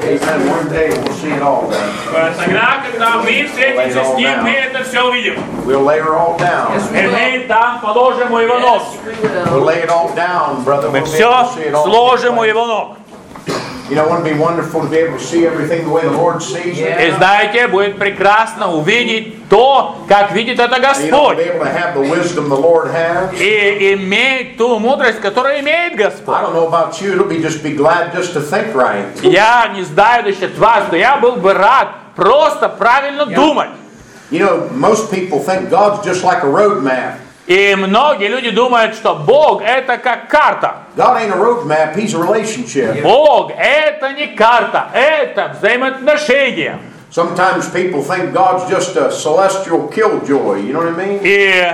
One day we'll see it all. Тогда, когда мы встретимся с Ним, мы это все увидим. We'll lay her all down. И мы там положим у Его ног. We'll lay it all down, brother. Мы We'll be все able to see it all. сложим у Его ног. You know, wouldn't it be wonderful to be able to see everything the way the Lord sees it? И знаете, будет прекрасно увидеть то, как видит это You know, to Господь. be able to have the wisdom the Lord has. И иметь ту мудрость, которую имеет Господь. I don't know about you, it'll be just be glad just to think right. Я не знаю насчет вас, но я был бы рад просто правильно думать. You know, most people think God's just like a road map. И многие люди думают, что Бог это как карта. God ain't a road map, He's a relationship. Бог это не карта, это взаимоотношения. Sometimes people think God's just a celestial killjoy, you know what I mean? И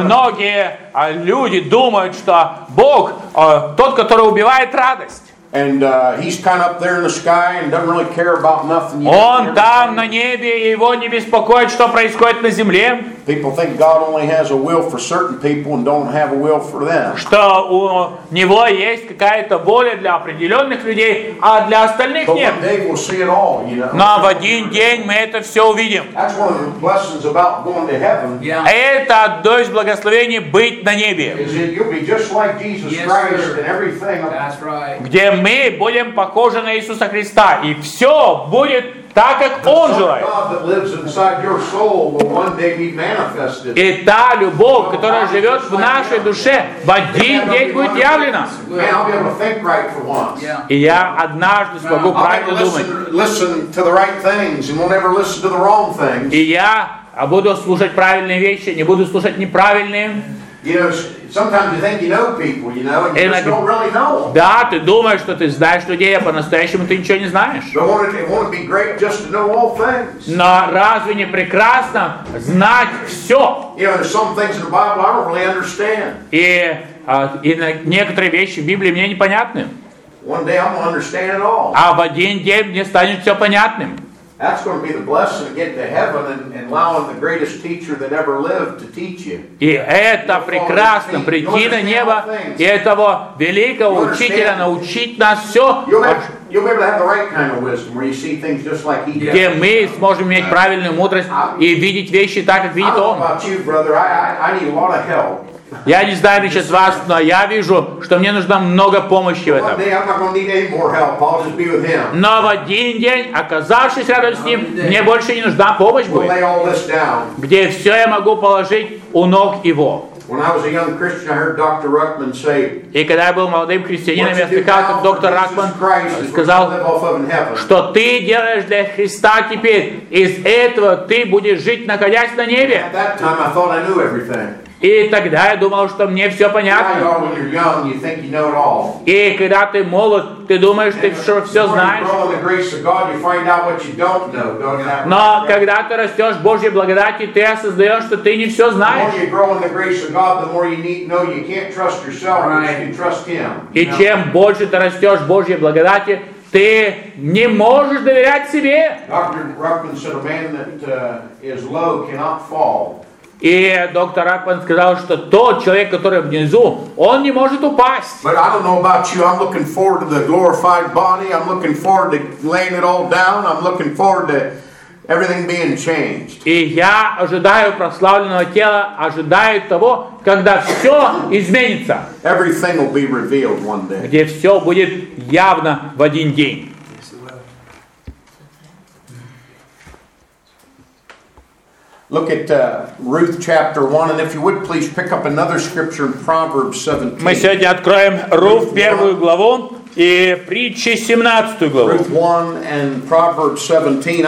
многие люди думают, что Бог тот, который убивает радость. And He's kind of up there in the sky and doesn't really care about nothing. Он там на небе, и его не беспокоит, что происходит на земле. People think God only has a will for certain people and don't have a will for them. Что у него есть какая-то воля для определенных людей, а для остальных But нет. one day we'll see it all, you know. Но в один день мы это все увидим. That's one of the blessings about going to heaven. Это одно из благословений быть на небе, Is that you'll be just like Jesus Christ and everything. That's right. где мы будем похожи на Иисуса Христа, и все будет так, как Он желает. God that lives inside your soul will one day be manifested. И та любовь, которая живет в нашей душе, в один день будет явлена. Man, I'll be able to think right for once. И я однажды смогу I'll be правильно able to думать. listen to the right things and won't ever listen to the wrong things. И я буду слушать правильные вещи, не буду слушать неправильные. You know, sometimes you think you know people, you know, and you just don't really know them. Да, ты думаешь, что ты знаешь людей, а по-настоящему ты ничего не знаешь. But won't it be great just to know all things? Но разве не прекрасно знать все? You know, there's some things in the Bible I don't really understand. И некоторые вещи в Библии мне непонятны. One day I'm going to understand it all. А в один день мне станет все понятным. That's going to be the blessing of getting to heaven and allowing the greatest teacher that ever lived to teach you. И это прекрасно, прийти на небо и этого великого учителя научить нас все, You'll be able to have the right kind of wisdom where you see things just like he does. где мы сможем иметь правильную мудрость и видеть вещи так, как I видит don't know Он. about you, brother. I need a lot of help. Я не знаю насчет вас, но я вижу, что мне нужно много помощи в One этом. day I'm not going to need any more help. I'll just be with him. Но в один день, оказавшись рядом с Ним, мне больше не нужна помощь We'll будет, lay all this down. где все я могу положить у ног Его. When I was a young Christian, I heard Dr. Ruckman say, И когда я был молодым христианином, я "What you do слыхал, как now доктор for Ракман Jesus Christ is what you сказал, live off of in heaven." что ты делаешь для Христа теперь. Из этого ты будешь жить, находясь на небе. At that time, I thought I knew everything. И тогда я думал, что мне все Now you понятно. are when you're young, you think you know it all. И когда ты молод, ты думаешь, ты все The more you знаешь. grow in the grace of God, you find out what you don't know. Don't you have Но когда ты растешь в Божьей благодати, ты осознаешь, что ты не все The знаешь. more you grow in the grace of God, the more you need know you can't trust yourself, but you can trust Him. И чем больше ты растешь в Божьей благодати, ты не можешь доверять себе. Dr. Ruckman said a man that is low cannot fall. И доктор Ракман сказал, что тот человек, который внизу, он не может упасть. But I don't know about you. I'm looking forward to the glorified body. I'm looking forward to laying it all down. I'm looking forward to everything being changed. И я ожидаю прославленного тела, ожидаю того, когда все изменится, Everything will be revealed one day. где все будет явно в один день. Look at Ruth chapter 1, and if you would please pick up another scripture in Proverbs 17. Мы сегодня откроем Руфь 1 главу и притчи 17 главу. Ruth 1 and Proverbs 17.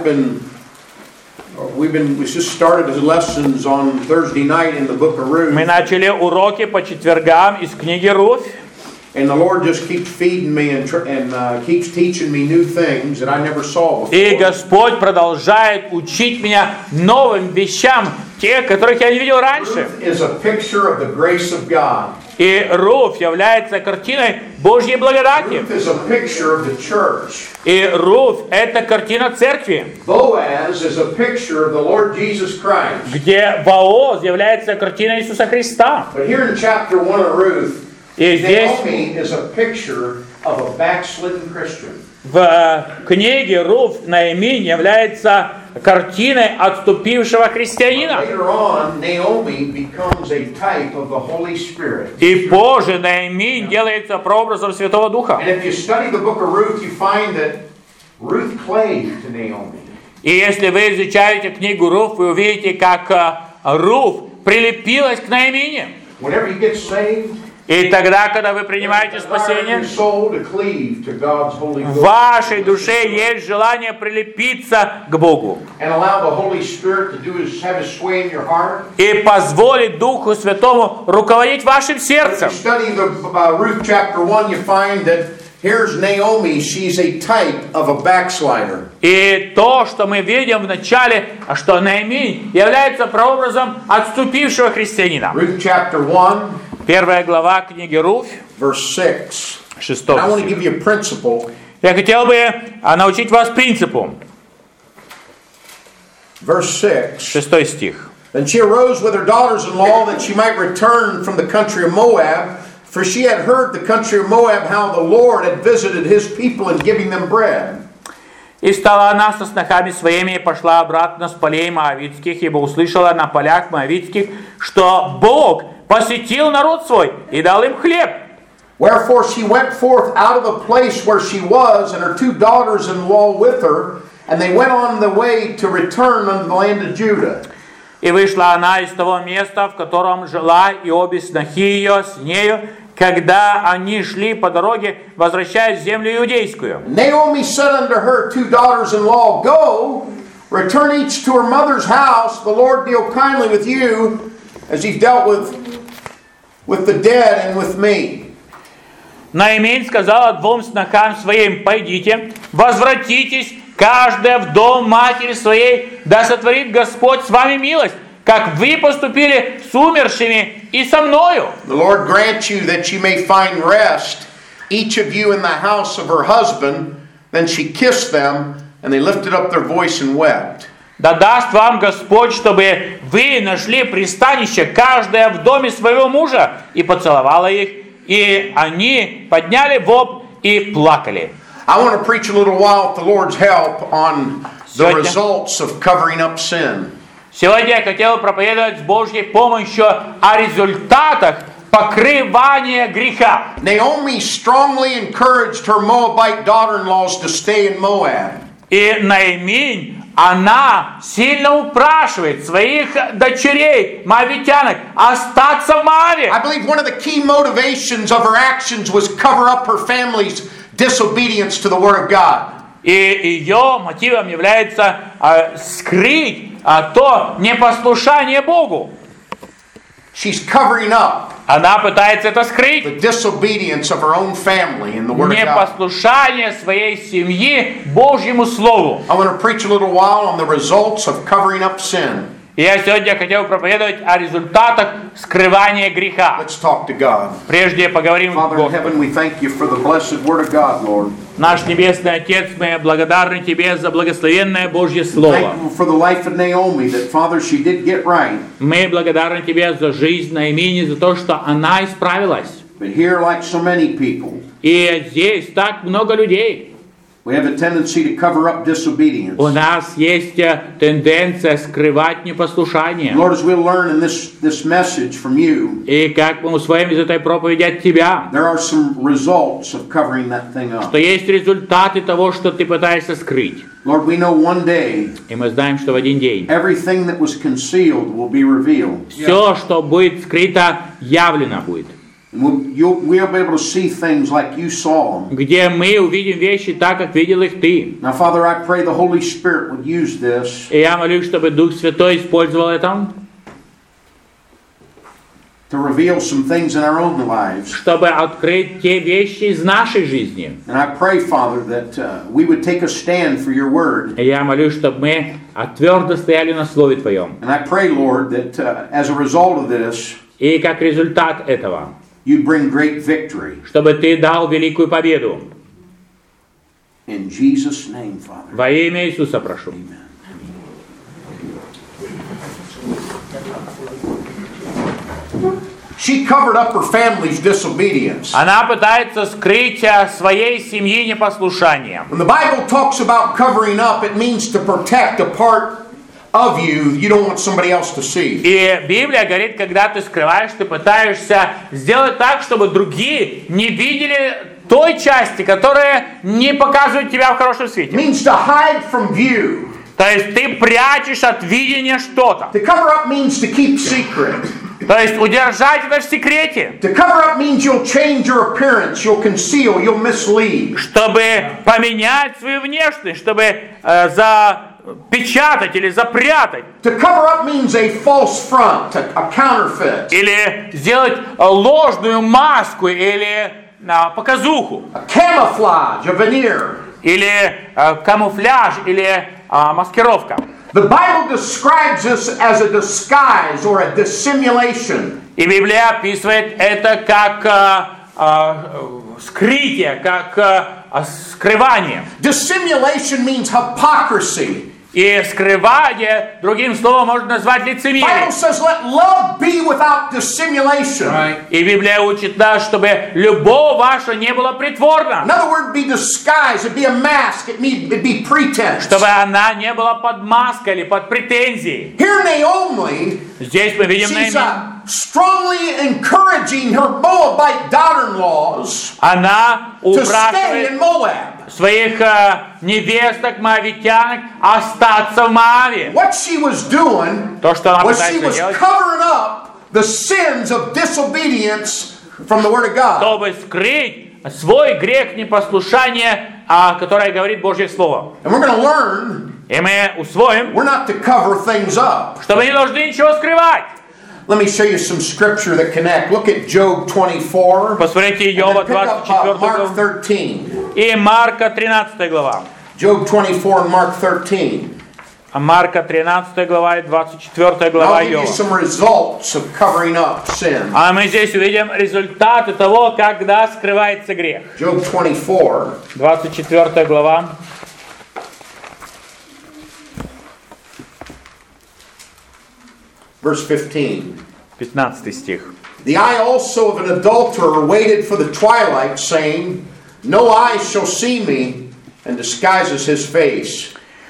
We just started the lessons on Thursday night in the book of Ruth. Мы начали уроки по четвергам из книги Руфь. And the Lord just keeps feeding me and keeps teaching me new things that I never saw before. И Господь продолжает учить меня новым вещам, тех, которых я не видел раньше. Ruth is a picture of the grace of God. И Руфь является картиной Божьей благодати. Ruth is a picture of the church. И Руфь – это картина церкви, Boaz is a picture of the Lord Jesus Christ. где Бооз является картиной Иисуса Христа. But here in chapter 1 of Ruth, И здесь Naomi is a picture of a backslidden Christian. в книге Руфь Наиминь является картиной отступившего христианина. Later on, Naomi becomes a type of the Holy Spirit. И позже Наиминь делается прообразом Святого Духа. And if you study the book of Ruth, you find that Ruth clave to Naomi. И если вы изучаете книгу Руфь, вы увидите, как Руфь прилепилась к Наимине. Whenever you get saved, И тогда, когда вы принимаете спасение, your soul to cleave to God's holy в will вашей душе есть желание прилепиться к Богу and allow the Holy Spirit to have his sway in your heart. и позволить Духу Святому руководить вашим сердцем. If you study the Ruth chapter 1, you find that here's Naomi, she's a type of a backslider. И то, что мы видим в начале, что Наиминь является прообразом отступившего христианина. Ruth chapter 1, Первая глава книги Руфь, verse 6. 6 And I want to стих. give you a principle. Я хотел бы научить вас принципу. Verse 6. 6 стих. Then she arose with her daughters-in-law that she might return from the country of Moab, for she had heard the country of Moab how the Lord had visited his people in giving them bread. И стала она со снохами своими и пошла обратно с полей моавитских, ибо услышала на полях моавитских, что Бог посетил народ свой и дал им хлеб. Wherefore she went forth out of the place where she was, and her two daughters-in-law with her, and they went on the way to return unto the land of Judah. И вышла она из того места, в котором жила, и обе снохи ее с нею, когда они шли по дороге, возвращаясь в землю иудейскую. Naomi said unto her two daughters-in-law, Go, return each to her mother's house. The Lord deal kindly with you, as he dealt with the dead and with me. Наиминь сказала двум снохам своим: пойдите, возвратитесь, каждая в дом матери своей, да сотворит Господь с вами милость, как вы поступили с умершими и со мною. The Lord grant you that you may find rest, each of you in the house of her husband. Then she kissed them, and they lifted up their voice and wept. Да даст вам Господь, чтобы вы нашли пристанище, каждая в доме своего мужа, и поцеловала их, и они подняли вопль и плакали. I want to preach a little while with the Lord's help on the results of covering up sin. Сегодня я хотел проповедовать с Божьей помощью о результатах покрывания греха. Naomi strongly encouraged her Moabite daughter-in-laws to stay in Moab. И Наиминь, она сильно упрашивает своих дочерей, моавитянок, остаться в Моаве. I believe one of the key motivations of her actions was cover up her family's disobedience to the Word of God. И ее мотивом является скрыть то непослушание Богу. She's covering up Она пытается это скрыть. the disobedience of her own family in the Word of God. Непослушание своей семьи Божьему Слову. I want to preach a little while on the results of covering up sin. И я сегодня хотел проповедовать о результатах скрывания греха. Let's talk to God. Прежде поговорим с Father in Богом. heaven, we thank you for the blessed Word of God, Lord. Наш Небесный Отец, мы благодарны Тебе за благословенное Божье Слово. Thank you for the life of Naomi, that, Father, she did get right. Мы благодарны Тебе за жизнь Наимини, за то, что она исправилась. But here, like so many people, И здесь так много людей. we have a tendency to cover up disobedience. У нас есть тенденция скрывать непослушание. Lord, as we'll learn in this message from you, И как мы усвоим из этой проповеди от Тебя, there are some results of covering that thing up. что есть результаты того, что Ты пытаешься скрыть. Lord, we know one day И мы знаем, что в один день everything that was concealed will be revealed. все, что будет скрыто, явлено будет. And we'll be able to see things like you saw them. Где мы увидим вещи так, как видел их Ты. Now, Father, I pray the Holy Spirit would use this И я молюсь, чтобы Дух Святой использовал это, to reveal some things in our own lives. чтобы открыть те вещи из нашей жизни. And I pray, Father, that we would take a stand for your word. И я молюсь, чтобы мы твердо стояли на Слове Твоем. And I pray, Lord, that as a result of this, И как результат этого, you bring great victory. чтобы Ты дал великую победу. In Jesus' name, Father. Во имя Иисуса прошу. Amen. She covered up her family's disobedience. Она пытается скрыть своей семьи непослушание. When the Bible talks about covering up, it means to protect a part of you don't want somebody else to see. И Библия говорит, когда ты скрываешь, ты пытаешься сделать так, чтобы другие не видели той части, которая не показывает тебя в хорошем It свете. means to hide from view. То есть ты прячешь от видения что-то. To cover up means to keep secret. То есть удержать это в секрете. To cover up means you'll change your appearance, you'll conceal, you'll mislead. Чтобы поменять свою внешность, чтобы запечатать или запрятать. To cover up means a false front, a counterfeit. Или сделать ложную маску или показуху. A camouflage, a veneer. Или камуфляж, или маскировка. The Bible describes this as a disguise or a dissimulation. И Библия описывает это как скрытие, как скрывание. Dissimulation means hypocrisy. И скрывание, другим словом, можно назвать The Bible лицемерием. says, let love be without dissimulation. И Библия учит нас, чтобы любовь ваша не была притворна. Another word would be disguise, it'd be a mask, it'd be pretense. Чтобы она не была под маской или под претензией. Here Naomi, Здесь мы видим she's Наоми. strongly encouraging her Moabite daughter-in-laws Она to stay упрашивает in Moab. своих невесток, моавитянок остаться в Моаве. What she was doing То, что она was she пытается was делать, covering up the sins of disobedience from the Word of God. чтобы скрыть свой грех непослушания, которое говорит Божье Слово. And we're going to learn И мы усвоим, we're not to cover things up. что мы не должны ничего скрывать. Let me show you some scripture that connect. Look at Job 24. Посмотрите And Иова then pick up 24 Mark главу 13. и Марка 13 глава. Job 24 and Mark 13. Марка 13 глава и 24 And глава I'll give you Иова. some results of covering up sin. А мы здесь увидим результаты того, когда скрывается грех. Job 24. 24 глава. Verse 15. 15 стих. The eye also of an adulterer waited for the twilight, saying, no eye shall see me, and disguises his face.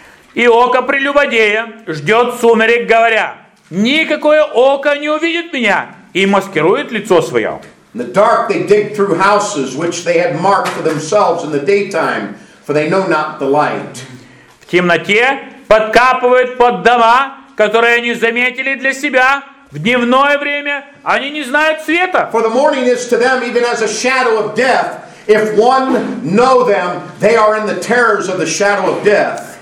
И око прелюбодея ждет сумерек, говоря, никакое око не увидит меня, и маскирует лицо свое. In the dark they dig through houses which they had marked for themselves in the daytime, for they know not the light. В темноте подкапывают под дома, которые они заметили для себя. В дневное время они не знают света. For the morning is to them even as a shadow of death. If one know them, they are in the terrors of the shadow of death.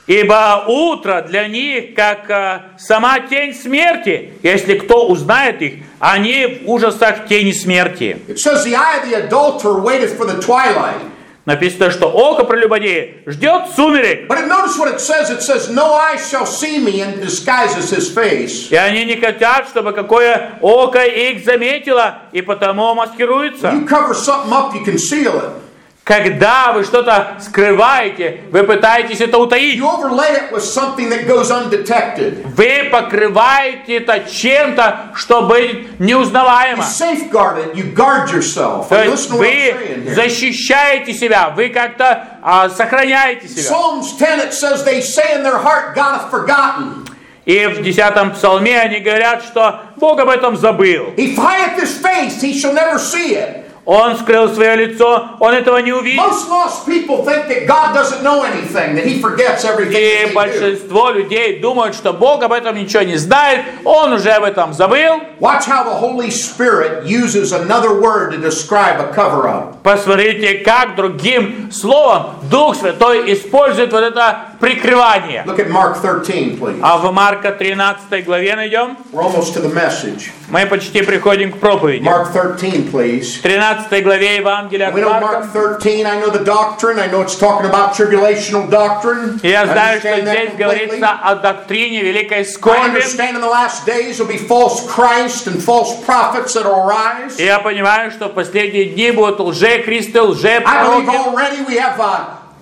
Ибо утро для них, как сама тень смерти. Если кто узнает их, они в ужасах тени смерти. It says the eye of the adulterer waiteth for the twilight. Написано, что око прелюбодея ждет сумерек. But notice what it says. It says, no eye shall see me, and disguises his face. И они не хотят, чтобы какое око их заметило, и потому маскируются. You cover something up, you conceal it. Когда вы что-то скрываете, вы пытаетесь это утаить. You overlay it with something that goes undetected. Вы покрываете это чем-то, что будет You неузнаваемо. safeguard it. You guard yourself. То Are you есть listening to what I'm вы saying here? защищаете себя, вы как-то сохраняете себя. Psalms 10, it says, they say in their heart, God hath forgotten. И в 10-м псалме они говорят, что Бог об этом забыл. He hideth his face, he shall never see it. Он скрыл свое лицо, он этого не увидит. Most lost people think that God doesn't know anything, that he forgets everything И that they do. большинство людей думают, что Бог об этом ничего не знает, он уже об этом забыл. Watch how the Holy Spirit uses another word to describe a cover-up. Посмотрите, как другим словом Дух Святой использует вот это прикрывание. Look at Mark 13, please. А в Марка 13 главе найдем. We're almost to the message. Мы почти приходим к проповеди. Mark 13, please. В 13 главе Евангелия от We know Марка. Mark 13, I know the doctrine, I know it's talking about tribulational doctrine. Я знаю, что Understand that здесь completely. говорится о доктрине великой I скорби. understand in the last days there'll be false Christ and false prophets that will rise. И я понимаю, что в последние дни будут лжехристы, I believe лжепророки. already we have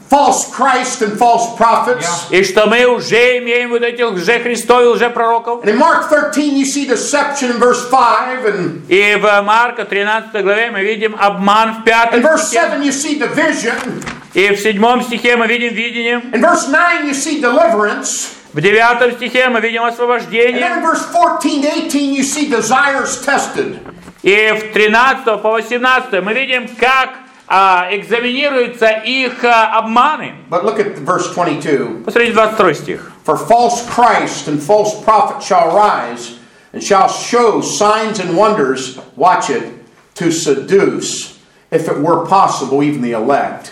false Christ and false prophets. И что мы уже имеем вот этих лже-христов и лже-пророков. And in Mark 13 you see deception in verse 5, and И в Марка 13 главе мы видим обман в 5 in verse стихе. 7 you see division. И в 7 стихе мы видим видение. In verse 9 you see deliverance. В 9 стихе мы видим And then освобождение. in verse 14 to 18 you see desires tested. И в 13 по 18 мы видим, как экзаменируются их обманы. But look at verse 22. Посмотрите 22 стих. For false Christ and false prophet shall rise, and shall show signs and wonders, watch it, to seduce, if it were possible, even the elect.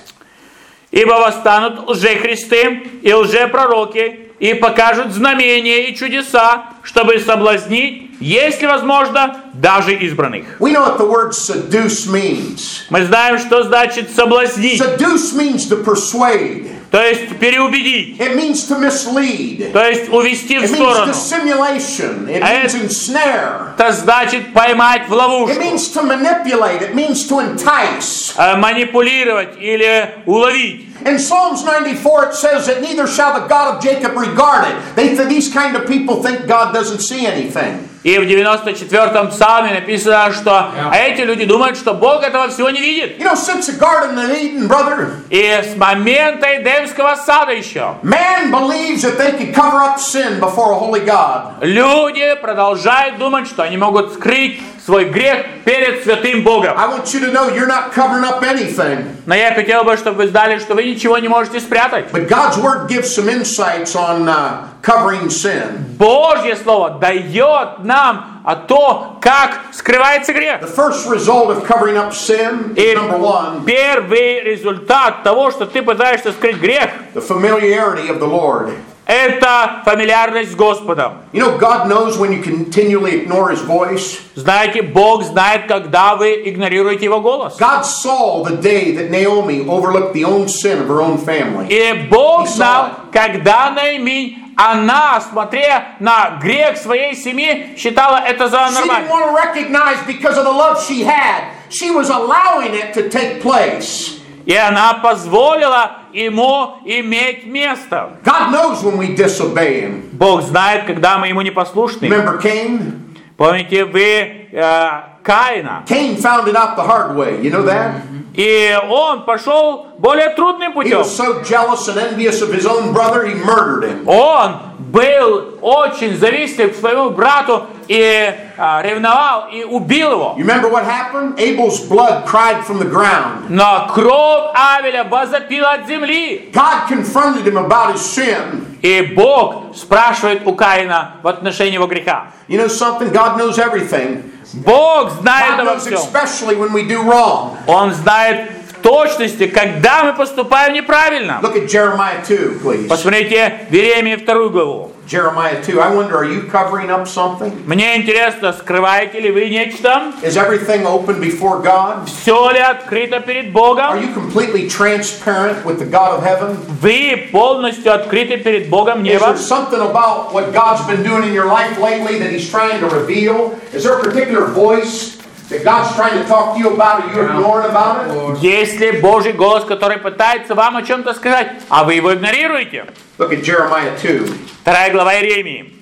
Ибо восстанут лжехристы и лжепророки, и покажут знамения и чудеса, чтобы соблазнить, если возможно, даже избранных. We know what the word seduce means. Мы знаем, что значит соблазнить, Seduce means to persuade. то есть переубедить, It means to mislead. то есть увести в It means сторону. dissimulation. It means ensnare. Это значит поймать в It ловушку, means to manipulate. It means to entice. манипулировать или уловить. In Psalms 94 it says that neither shall the God of Jacob regard it. These kind of people think God doesn't see anything. И в 94-м псалме написано, что эти люди думают, что Бог этого всего не видит. You know, since the Garden of Eden, brother, И с момента Эдемского сада еще man believes that they can cover up sin before a holy God. люди продолжают думать, что они могут скрыть свой грех перед святым Богом. I want you to know you're not covering up anything. Но я хотел бы, чтобы вы знали, что вы ничего не можете спрятать. But God's Word gives some insights on covering sin. Божье Слово дает нам то, как скрывается грех. The first result of covering up sin is И number one, первый результат того, что ты пытаешься скрыть грех, the familiarity of the Lord. это фамильярность с Господом. You know, God knows when you continually ignore His voice. Знаете, Бог знает, когда вы игнорируете Его голос. God saw the day that Naomi overlooked the own sin of her own family. И Бог знал, когда Наиминь, она, смотря на грех своей семьи, считала это за She didn't нормально. want to recognize because of the love she had. She was allowing it to take place. И она позволила ему иметь место. God knows when we disobey Him. Бог знает, когда мы ему непослушны. Remember Cain? Помните вы Каина? Cain found it out the hard way. You know that? И он пошел более трудным He путем. was so jealous and envious of his own brother, he murdered him. Он был очень завистлив к своему брату и ревновал и убил его. You remember what happened? Abel's blood cried from the ground. Но кровь Авеля возопила от земли. God confronted him about his sin. И Бог спрашивает у Каина в отношении его греха. You know something? God knows everything. Бог знает God обо knows всем. especially when we do wrong. Он знает в точности, когда мы поступаем неправильно. Look at Jeremiah 2, please. Посмотрите в Иеремии 2 главу. Jeremiah 2. I wonder, are you covering up something? Мне интересно, скрываете ли вы нечто? Is everything open before God? Все ли открыто перед Are Богом? you completely transparent with the God of heaven? Вы полностью открыты перед Богом Is there неба? something about what God's been doing in your life lately that He's trying to reveal? Is there a particular voice that God's trying to talk to you about, or you're ignoring about it? Есть ли Божий голос, который пытается вам о чем-то сказать, а вы его игнорируете? Look at Jeremiah 2, 2 глава Иеремии,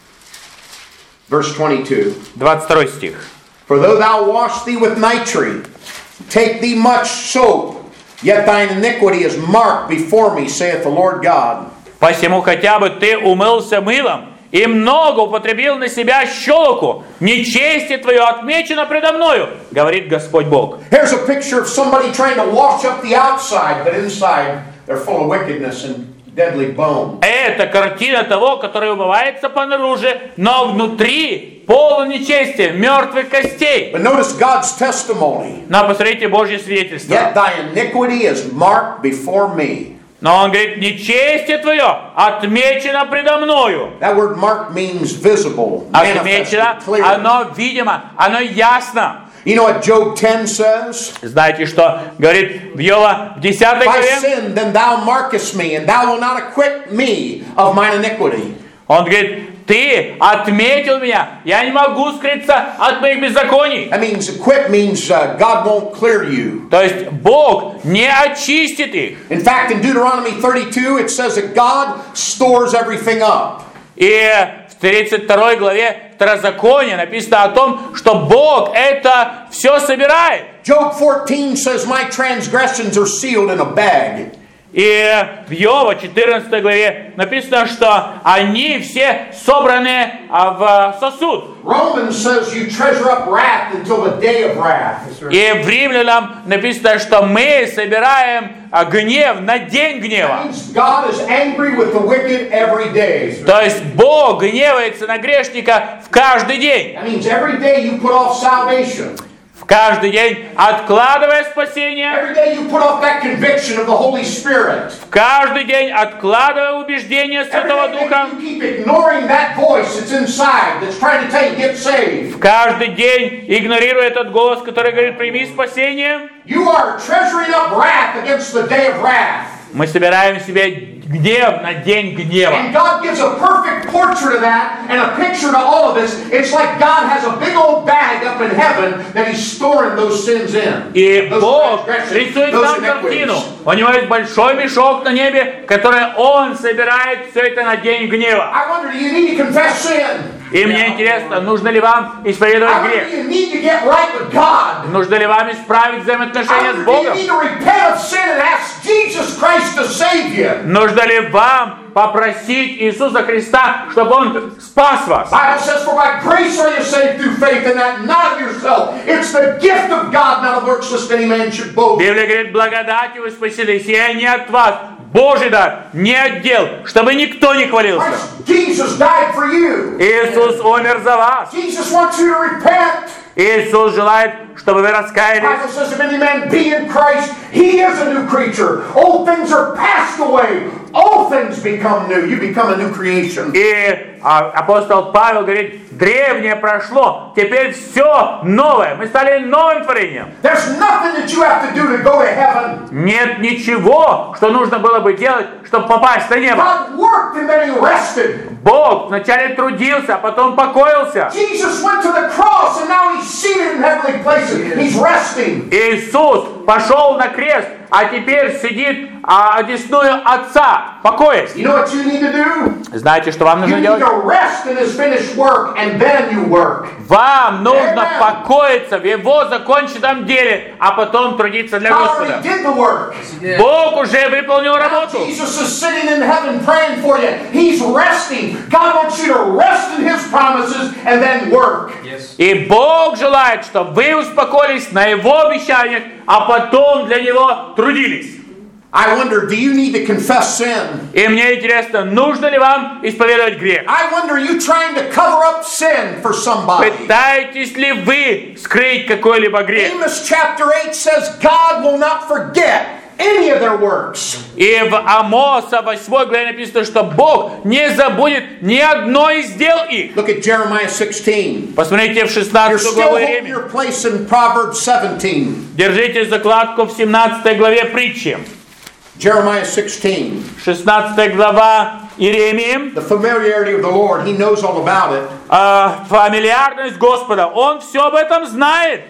verse 22. 22 стих. For though thou wash thee with nitre, take thee much soap, yet thine iniquity is marked before me, saith the Lord God. Посему хотя бы ты умылся мылом и много употребил на себя щелоку, нечестие твое отмечено предо мною, говорит Господь Бог. Here's a picture of somebody trying to wash up the outside, but inside they're full of wickedness and deadly bone. Это картина того, который умывается понаружи, но внутри полон нечестия, мертвых костей. But notice God's testimony. Но посмотрите Божье свидетельство. Yet thy iniquity is marked before me. Но он говорит, нечестие твое отмечено предо мною. That word marked means visible, Отмечено, manifested, clear. оно видимо, оно ясно. You know what Job 10 says? Знаете, что говорит в Иова в 10 If I главе? sin, then thou markest me, and thou wilt not acquit me of mine iniquity. Он говорит, ты отметил меня, я не могу скрыться от моих беззаконий. That means quit means God won't clear you. То есть Бог не очистит их. In fact, in Deuteronomy 32, it says that God stores everything up. И в 32 главе Второзакония написано о том, что Бог это все собирает. Job 14 says, my transgressions are sealed in a bag. И в Иова 14 главе написано, что они все собраны в сосуд. Romans says you treasure up wrath until the day of wrath. И в Римлянам написано, что мы собираем гнев на день That гнева. means God is angry with the wicked every day. То есть Бог гневается на грешника в каждый день. That means every day you put off salvation. В каждый день откладывая спасение, Every day you put off that conviction of the Holy Spirit. в каждый день откладывая убеждение Every Святого day Духа, that you keep ignoring that voice that's inside that's trying to tell you get saved. в каждый день игнорируя этот голос, который говорит: прими спасение, You are treasuring up wrath against the day of wrath. мы собираем в себе гнев на день гнева. And God gives a perfect portrait of that and a picture to all of us. It's like God has a big old bag up in heaven that He's storing those sins in. И Those Бог transgressions, рисует those нам картину. iniquities. У него есть большой мешок на небе, который Он собирает все это на день гнева. I wonder, do you need to confess sin? И мне интересно, нужно ли вам исповедовать I wonder, грех? do you need to get right with God? Нужно ли вам исправить взаимоотношения I с wonder, do Богом? you need to repent of sin and ask Jesus Christ to save you? Нужно ли вам попросить Иисуса Христа, чтобы Он спас вас? Bible says, for by grace are you saved through faith, and that not of yourself. It's the gift of God, not of works, lest any man should boast. Библия говорит: благодатью вы спасились, и не от вас. Божий дар, не от дел, чтобы никто не хвалился. Christ, Jesus died for you. Иисус умер за вас. Jesus wants you to repent. Иисус желает, чтобы вы раскаялись. Bible says, if any man be in Christ, he is a new creature. Old things are passed away. All things become new. You become a new creation. И апостол Павел говорит: древнее прошло, теперь все новое. Мы стали новым творением. There's nothing that you have to do to go to heaven. Нет ничего, что нужно было бы делать, чтобы попасть на небо. God worked and then he rested. Бог вначале трудился, а потом покоился. Jesus went to the cross and now he's seated in heavenly places. He's resting. Иисус пошел на крест, а теперь сидит одесную Отца, покоясь. You know what you need to do? Знаете, что вам You нужно need делать? to rest in his finished work and then you work. Вам нужно Amen. покоиться в Его законченном деле, а потом трудиться для God Господа. already did the work. Бог уже выполнил Now работу. Jesus is sitting in heaven praying for you. He's resting. God wants you to rest in his promises and then work. И Бог желает, чтобы вы успокоились на Его обещаниях, а потом для Него трудились. I wonder, do you need to confess sin? И мне интересно, нужно ли вам исповедовать грех? I wonder, are you trying to cover up sin for somebody? Пытаетесь ли вы скрыть какой-либо грех? Amos chapter 8 says God will not forget any of their works. И в Амоса 8 главе написано, что Бог не забудет ни одной из дел их. Look at Jeremiah 16. Посмотрите в You're 16 still главу holding Иеремии. your place in Proverbs 17. Держите закладку в 17 главе притчи. Jeremiah 16. 16 глава Иеремии. The familiarity of the Lord, he knows all about it. Фамильярность Господа. Он все об этом знает.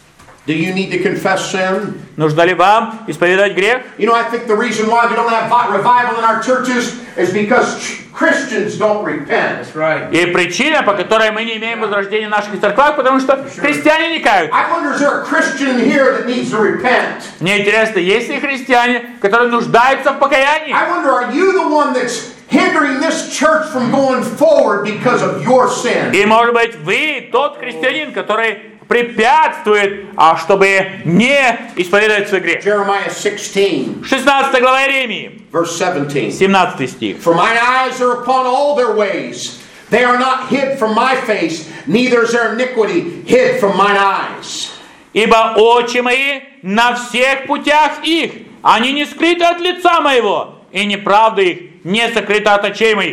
Do you need to confess sin? Нужно ли вам исповедовать грех? You know, I think the reason why we don't have revival in our churches is because Christians don't repent. И причина, по которой мы не имеем возрождения в наших церквах, потому что христиане не каются. I wonder, is there a Christian in here that needs to repent? Мне интересно, есть ли христиане, которые нуждаются в покаянии? I wonder, are you the one that's hindering this church from going forward because of your sin? И может быть вы тот христианин, который препятствует, чтобы не исповедовать свой грех. Jeremiah 16, 16 глава Иеремии, verse 17. 17 стих. For mine eyes are upon all their ways. They are not hid from my face, neither is their iniquity hid from mine eyes. Ибо очи мои на всех путях их, они не скрыты от лица моего, и неправда их не сокрыта от очей моих.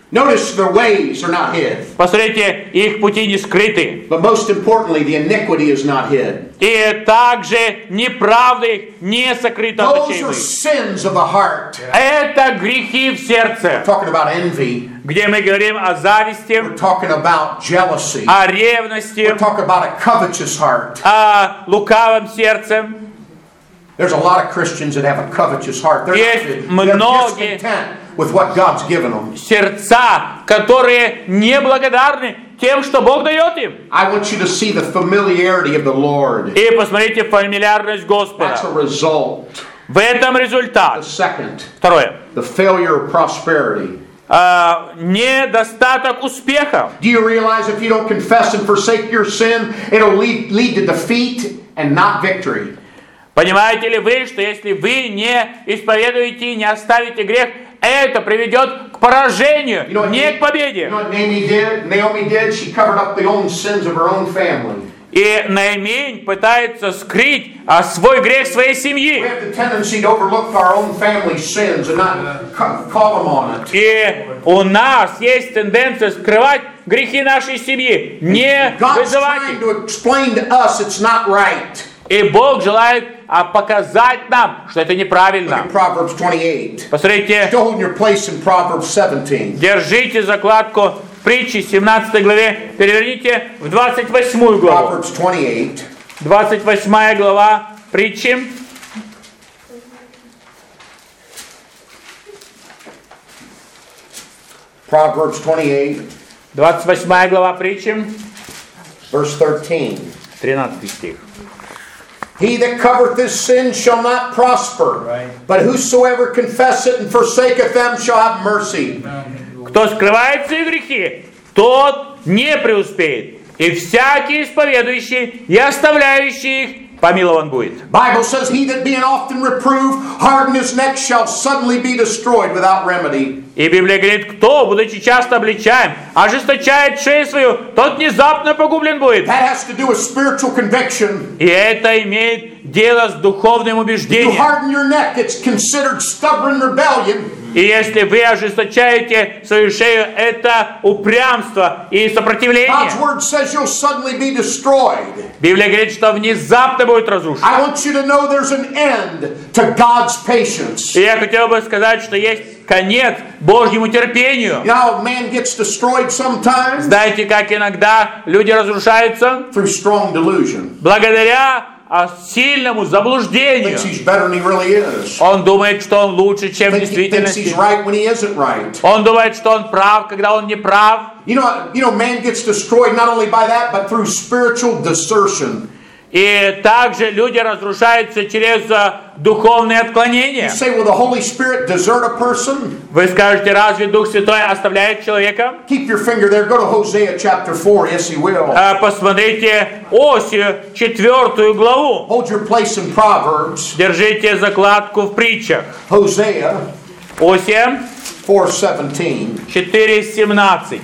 Notice their ways are not hid. Посмотрите, их пути не скрыты. But most importantly, the iniquity is not hid. И также неправда их не сокрыта от Those очей are моих. sins of the heart. Это грехи в сердце, We're talking about envy. где мы говорим о зависти, We're talking about jealousy. о ревности, We're talking about a covetous heart. о лукавом сердце. There's a lot of Christians that have a covetous heart. They're Есть not discontent with what God's given them. Сердца, которые неблагодарны тем, что Бог дает им. I want you to see the familiarity of the Lord. И посмотрите фамильярность Господа. That's a result. В этом The результат. second, Второе. the failure of prosperity. Недостаток успеха. Do you realize if you don't confess and forsake your sin, it'll lead to defeat and not victory? Понимаете ли вы, что если вы не исповедуете и не оставите грех, это приведет к поражению, не к победе. You know what Naomi did? She covered up the own sins of her own family. И Наимень пытается скрыть свой грех своей We семьи. have the tendency to overlook our own family's sins and not call them on it. И у нас есть тенденция скрывать грехи нашей семьи, не God's вызывать trying их. to explain to us it's not right. И Бог желает показать нам, что это Look неправильно. at Proverbs 28. Посмотрите, Still holding your place in Proverbs 17. держите закладку в притче 17 главе, переверните в 28 главу. Proverbs 28. 28 глава притчи. Proverbs 28, 28 глава притчи, verse 13. 13 стих. He that covereth his sin shall not prosper, but whosoever confesseth and forsaketh them shall have mercy. Кто скрывает свои грехи, тот не преуспеет. И всякий исповедующий и оставляющий их помилован будет. Bible says, he that being often reproved, harden his neck, shall suddenly be destroyed without remedy. И Библия говорит, кто, будучи часто обличаем, ожесточает шею свою, тот внезапно погублен будет. That has to do with spiritual conviction. И это имеет дело с духовным You убеждением. harden your neck, it's considered stubborn rebellion. И если вы ожесточаете свою шею, это упрямство и сопротивление. God's word says you'll suddenly be destroyed. Библия говорит, что внезапно будет разрушено. I want you to know there's an end to God's patience. И я хотел бы сказать, что есть конец Божьему терпению. You know how man gets destroyed sometimes? Знаете, как иногда люди разрушаются? Through strong delusion. Благодаря сильному заблуждению. Thinks he's better than he really is. Он думает, что он лучше, чем в Thinks he's действительности. right when he isn't right. Он думает, что он прав, когда он не прав. You know, man gets destroyed not only by that, but through spiritual desertion. И также люди разрушаются через духовные You отклонения. say, will the Holy Spirit desert a person? Вы скажете, разве Дух Святой оставляет человека? Keep your finger there. Go to Hosea chapter 4. Yes, he will. Посмотрите Осию, 4 главу. Hold your place in Proverbs. Держите закладку в притчах. Hosea Осия 4:17. 4:17.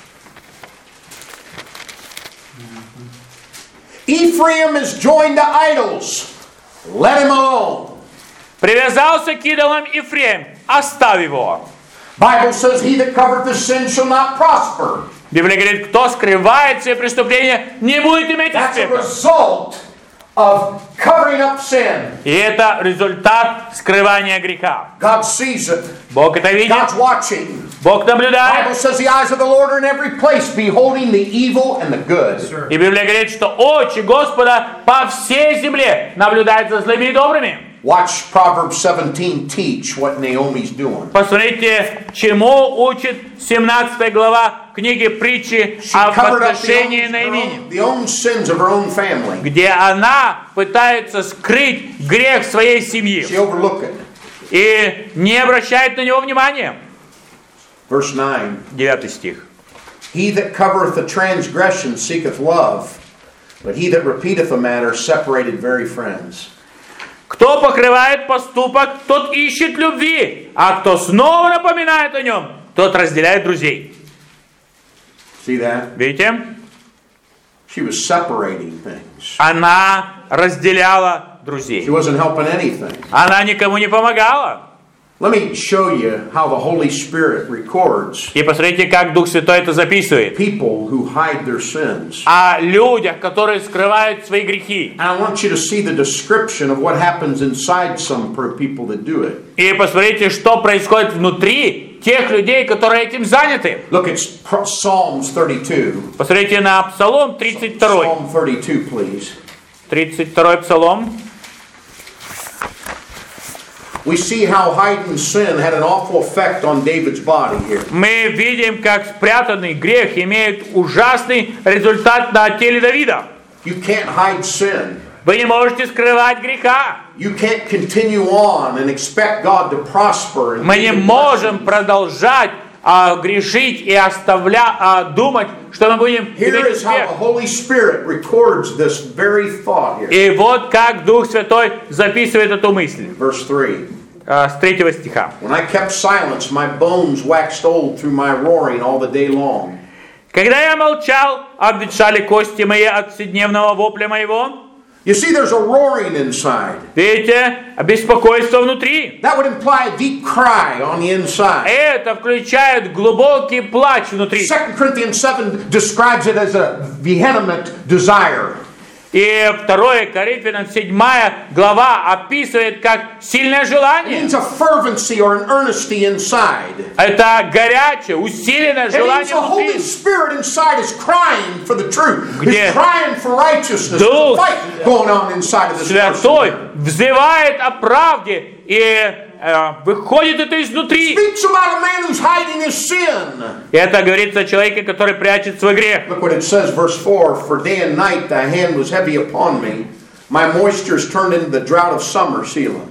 Ephraim is joined to idols. Let him alone. Привязался к идолам Ефрем, оставь его. Bible says, he that covereth his sin shall not prosper. Библия говорит, кто скрывает свои преступления, не будет иметь That's a успеха. result of covering up sin. И это результат скрывания греха. God sees it. Бог это видит, God's watching. Бог Bible наблюдает. says the eyes of the Lord are in every place, beholding the evil and the good. И Библия говорит, что очи Господа по всей земле наблюдают за злыми и добрыми. Watch Proverbs 17 teach what Naomi's doing. Посмотрите, чему учит 17 глава книги притчи She об covered up отношении Наимени, the own sins of her own family. где она пытается скрыть грех своей семьи She overlooked it. и не обращает на него внимания. Verse 9. 9 стих. He that covereth the transgression seeketh love, but he that repeateth a matter separated very friends. Кто покрывает поступок, тот ищет любви, а кто снова напоминает о нем, тот разделяет друзей. See that? Видите? She was separating things. Она разделяла друзей. She wasn't helping anything. Она никому не помогала. Let me show you how the Holy Spirit records И посмотрите, как Дух Святой это записывает. people who hide their sins. О людях, которые скрывают свои грехи. And I want you to see the description of what happens inside some people that do it. И посмотрите, что происходит внутри тех людей, которые этим заняты. Look at Psalms 32. Посмотрите на Псалом 32. Psalm 32, please. 32 Псалом. We see how hiding sin had an awful effect on David's body here. Мы видим, как спрятанный грех имеет ужасный результат на теле Давида. You can't hide sin. Вы не можете скрывать греха. You can't continue on and expect God to prosper. Мы не можем продолжать грешить и думать, что мы будем Here иметь is how the успех. Holy Spirit records this very thought here. И вот как Дух Святой записывает эту мысль. Verse 3. С 3 стиха. When I kept silence, my bones waxed old through my roaring all the day long. Когда я молчал, обветшали кости мои от вседневного вопля моего. You see, there's a roaring inside. Видите, беспокойство внутри. That would imply a deep cry on the inside. Это включает глубокий плач внутри. 2 Corinthians 7 describes it as a vehement desire. И 2 Коринфянам 7 глава описывает как сильное It желание. means a fervency or an earnesty inside. Это горячее, усиленное It means желание the Holy внутри. Spirit inside is crying for the truth. Где It's crying for righteousness. There's a Дух fight going on inside of this Святой person. взывает о правде и выходит это изнутри. Speaks about a man who's hiding his sin. И это говорится о человеке, который прячет свой грех. Look what it says, verse 4. For day and night thy hand was heavy upon me. My moistures turned into the drought of summer, Selah.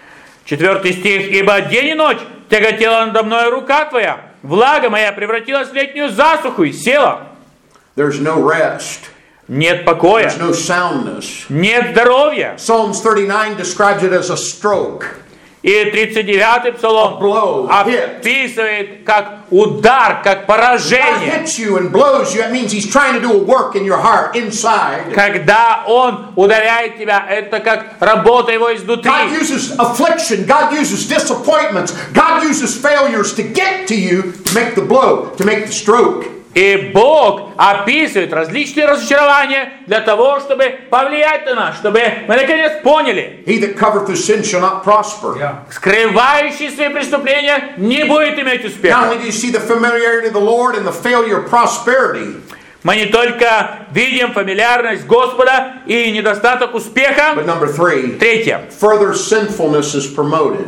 4 стих. «Ибо день и ночь тяготела надо мной рука твоя, влага моя превратилась в летнюю засуху и села». There's no rest. Нет покоя, There's no soundness. нет здоровья. Psalms 39 describes it as a stroke. И 39-й Псалом Blow, hit. описывает как удар, как God поражение. hits you and blows you. That means He's trying to do a work in your heart, inside. Когда Он ударяет тебя, это как работа Его изнутри. God uses affliction. God uses disappointments. God uses failures to get to you to make the blow, to make the stroke. И Бог описывает различные разочарования для того, чтобы повлиять на нас, чтобы мы наконец поняли. He that covereth his sin shall not prosper. Скрывающий свои преступления не будет иметь Not успеха. only do you see the familiarity of the Lord and the failure of prosperity, Мы не только видим фамильярность Господа и недостаток успеха. but number 3, Третье, further sinfulness is promoted.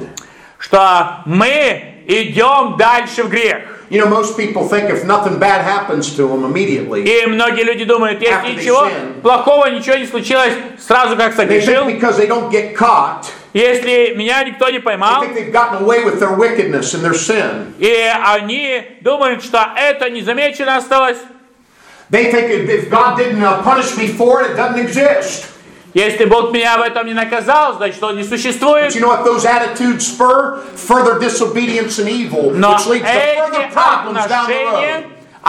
что мы идем дальше в грех. You know, most people think if nothing bad happens to them immediately, И многие люди думают, если After they ничего sin. плохого, ничего не случилось, сразу как they согрешил. think because they don't get caught, Если меня никто не they поймал, think they've gotten away with their wickedness and their sin. и они думают, что это незамечено осталось. They think if God didn't punish me for it, it doesn't exist. Если Бог меня в этом не наказал, значит, Он не But существует. you know what those attitudes spur? Further disobedience and evil, Но which leads to further эти problems down the road. отношения,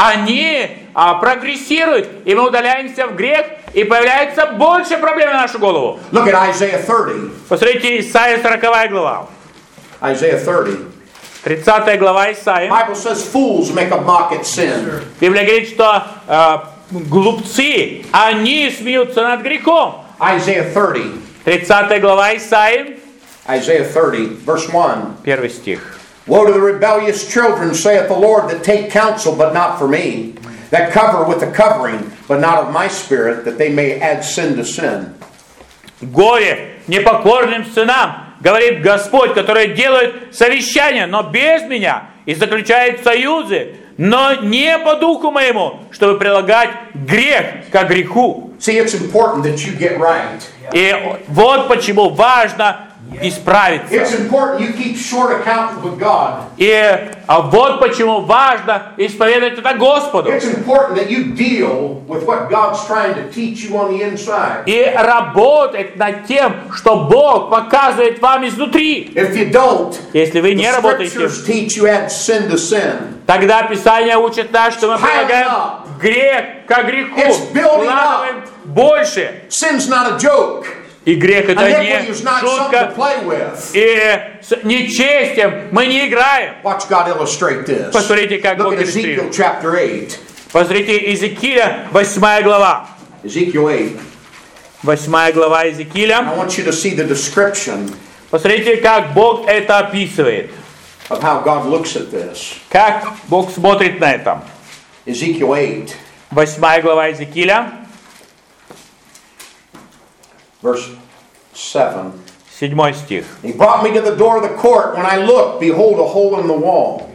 они прогрессируют, и мы удаляемся в грех, и появляется больше проблем на нашу голову. Look at Isaiah 30. Посмотрите, Исайя 40 глава. Isaiah 30. 30 глава Исаии. Bible says fools make a mock at sin. Библия говорит, что глупцы, они смеются над грехом. Isaiah 30. 30 глава Исаии, Isaiah 30, verse 1. 1 стих. Woe to the rebellious children, saith the Lord, that take counsel, but not for me, that cover with a covering, but not of my spirit, that they may add sin to sin. Горе непокорным сынам, говорит Господь, которые делают совещания, но без меня, и заключают союзы, но не по духу моему, чтобы прилагать грех к греху. See, it's important that you get right. И вот почему важно исправиться. It's important you keep short account with God. И вот почему важно исповедать это Господу. It's important that you deal with what God's trying to teach you on the inside. И работать над тем, что Бог показывает вам изнутри. If you don't, Если вы не the работаете, scriptures teach you add sin to sin. тогда Писание учит нас, что мы прилагаем грех к греху. It's building Вкладываем больше. Sin's not a joke. И грех это Iniquity не is not something to шутка. play with. И с нечестием мы не играем. Watch God illustrate this. Посмотрите, как Look Бог at Ezekiel иллюстрирует. chapter 8. Посмотрите, Иезекииля, 8 глава. Ezekiel 8. 8 глава I Иезекииля. want you to see the description Посмотрите, как Бог это описывает. of how God looks at this. Как Бог смотрит на это. Ezekiel 8, 8 глава Иезекииля, verse 7. 7 стих. He brought me to the door of the court. When I looked, behold, a hole in the wall.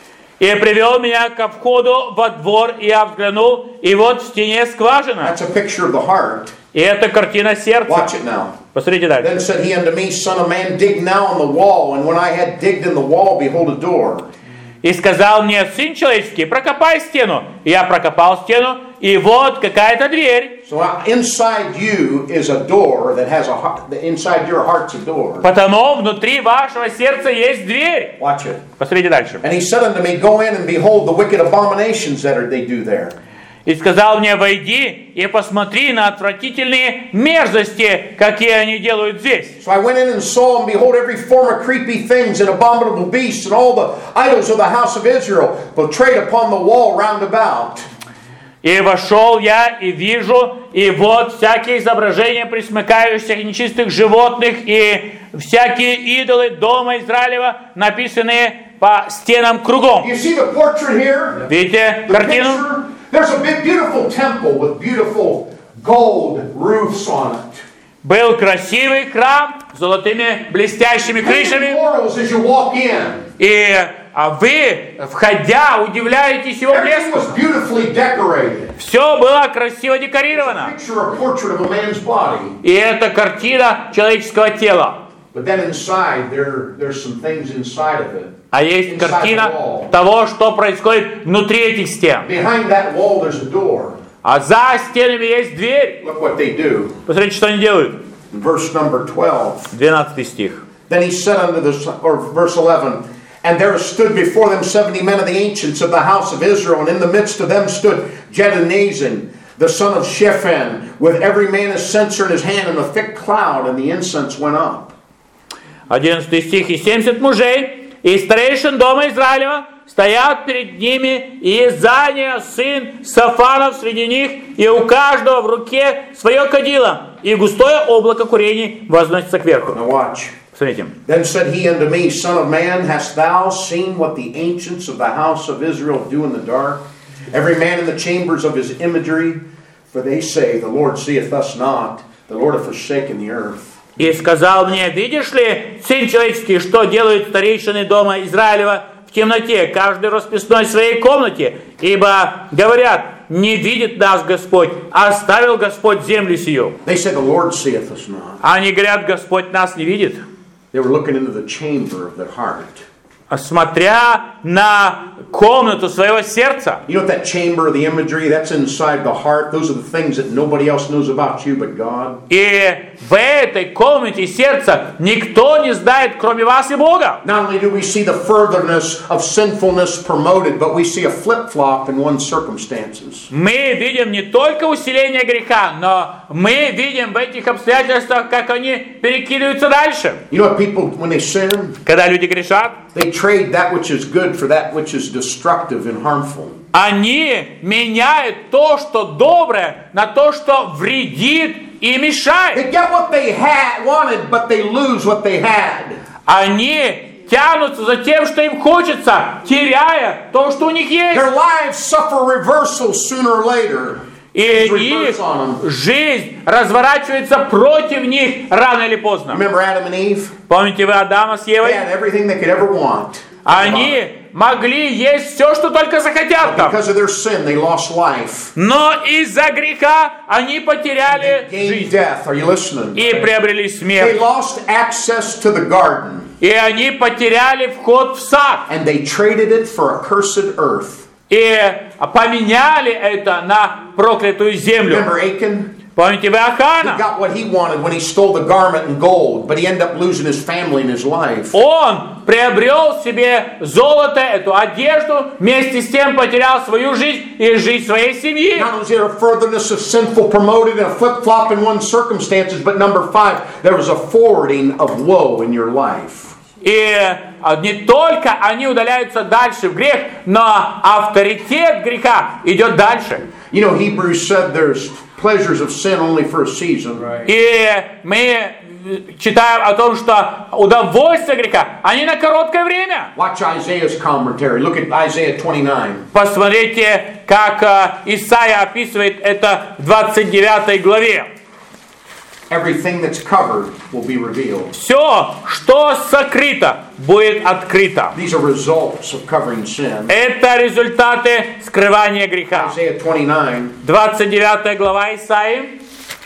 «И привел меня ко входу во двор, и я взглянул, и вот в стене скважина». That's a picture of the heart. И это картина сердца. Watch it now. Посмотрите дальше. Then said he unto me, Son of man, dig now on the wall. And when I had digged in the wall, behold, a door. «И сказал мне, сын человеческий, прокопай стену». И я прокопал стену, и вот какая-то дверь. So inside you is a door that has a heart. Inside your heart's a door. Потому внутри вашего сердца есть дверь. Watch it. Посмотрите дальше. And he said unto me, Go in and behold the wicked abominations that they do there. «И сказал мне, войди и посмотри на отвратительные мерзости, какие они делают здесь». So I went in and saw, and behold, every form of creepy things and abominable beasts and all the idols of the house of Israel portrayed upon the wall round about. «И вошел я, и вижу, и вот всякие изображения пресмыкающихся нечистых животных, и всякие идолы дома Израилева, написанные по стенам кругом». You see the portrait here? Видите The картину? picture? There's a big, beautiful temple with beautiful gold roofs on it. Был красивый храм с золотыми блестящими Painted крышами, murals as you walk in. и вы, входя, удивляетесь его Everything блеску. was beautifully decorated. Все было красиво декорировано. Picture a portrait of a man's body. И это картина человеческого тела. But then inside, there's some things inside of it. А есть картина того, что происходит внутри этих стен. Behind that wall, there's a door. А за стенами есть дверь. Look what they do. Посмотрите, что они делают. Verse number 12. 12 стих. Then he said unto the, or verse 11, And there stood before them 70 men of the ancients of the house of Israel, and in the midst of them stood Jedonazan, the son of Shaphan, with every man his censer in his hand, and a thick cloud, and the incense went up. 11 стих. «И 70 мужей из старейшин дома Израилева стоят перед ними, и Изания, сын Сафанов, среди них, и у каждого в руке свое кадило, и густое облако курений возносится кверху». Now watch. Смотрите. Then said he unto me, Son of man, hast thou seen what the ancients of the house of Israel do in the dark? Every man in the chambers of his imagery, for they say, The Lord seeth us not, the Lord hath forsaken the earth. «И сказал мне, видишь ли, сын человеческий, что делают старейшины дома Израилева в темноте, каждый в расписной своей комнате, ибо говорят, не видит нас Господь, оставил Господь землю сию». They said, The Lord seeth us not. Они говорят, Господь нас не видит. They were looking into the chamber of their heart. Смотря на комнату своего сердца. You know what that chamber of the imagery, that's inside the heart. Those are the things that nobody else knows about you but God. И в этой комнате сердца никто не знает, кроме вас и Бога. Not only do we see the furtherness of sinfulness promoted, but we see a flip-flop in one's circumstances. Мы видим не только усиление греха, но мы видим в этих обстоятельствах, как они перекидываются дальше. You know what people, when they sin, Когда люди грешат, they trade that which is good for that which is destructive and harmful. они меняют то, что доброе, на то, что вредит и мешает. They get what they had wanted, but they lose what they had. Они тянутся за тем, что им хочется, теряя то, что у них есть. Their lives suffer reversal sooner or later. И их жизнь разворачивается против них рано или поздно. Remember Adam and Eve? Помните вы Адама с They Евой? had everything they could ever want. Они могли есть все, что только захотят там. Because of their sin, they lost life. Но из-за греха они потеряли Gained жизнь death. Are you listening? и приобрели They смерть. lost access to the garden. И они потеряли вход в сад. And they traded it for a cursed earth. И поменяли это на проклятую землю. Remember Achan? Помните вы He Ахана? got what he wanted when he stole the garment and gold, but he ended up losing his family and his life. Он приобрел себе золото, эту одежду, вместе с тем потерял свою жизнь и жизнь своей семьи. Not only is there a furtherness of sinful promoted and a flip-flop in one's circumstances, but number 5, there was a forwarding of woe in your life. И не только они удаляются дальше в грех, но авторитет греха идет дальше. You know, Hebrews said there's pleasures of sin only for a season. И мы читаем о том, что удовольствия греха, они на короткое время. Watch Isaiah's commentary. Look at Isaiah 29. Посмотрите, как Исаия описывает это в 29 главе. Everything that's covered will be revealed. Все, что сокрыто, будет открыто. These are results of covering sin. Это результаты скрывания греха. Isaiah 29, 29 глава Исаии,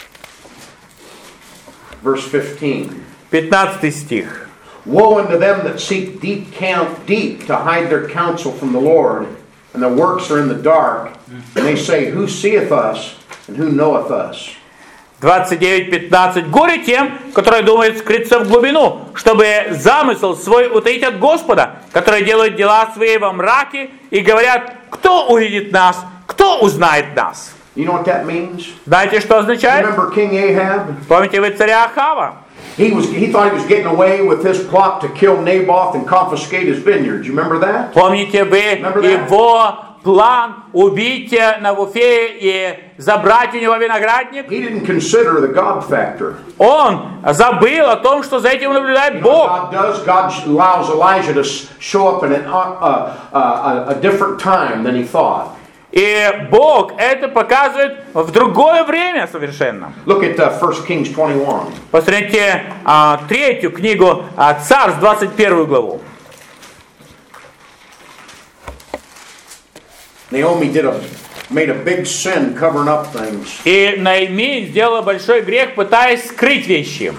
verse 15. 15 стих. Woe unto them that seek deep to hide their counsel from the Lord, and their works are in the dark, and they say, Who seeth us, and who knoweth us? 29:15. Горе тем, которые думают скрыться в глубину, чтобы замысел свой утаить от Господа, которые делают дела свои во мраке и говорят, кто увидит нас, кто узнает нас. You know what that means? Знаете, что означает? Remember King Ahab? Помните вы царя Ахава? He thought he was getting away with his plot to kill Naboth and confiscate his vineyard. You remember that? Помните вы его план убить Навуфея и забрать у него виноградник? He didn't consider the God factor. Он забыл о том, что за этим наблюдает Бог. God allows Elijah to show up in a different time than he thought. И Бог это показывает в другое время совершенно. Look at 1 Kings 21. Посмотрите третью книгу Царств, 21 главу. Naomi made a big sin covering up things. И Наоми сделала большой грех, пытаясь скрыть вещи.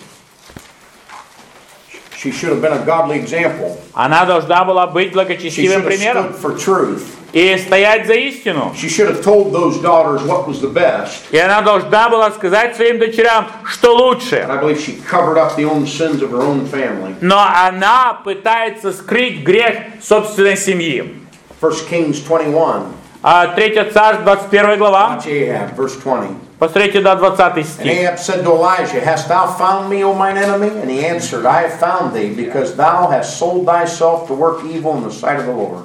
She should have been a godly example. Она должна была быть She благочестивым should have примером stood for truth. и стоять за истину. She should have told those daughters what was the best. И она должна была сказать своим дочерям, что лучше. And I believe she covered up the own sins of her own family. Но она пытается скрыть грех собственной семьи. 1 Kings 21. 3 Царств, 21 глава. Watch Ahab, verse 20. Посмотрите до 20 And стих. Ahab said to Elijah, Hast thou found me, O mine enemy? And he answered, I have found thee, because thou hast sold thyself to work evil in the sight of the Lord.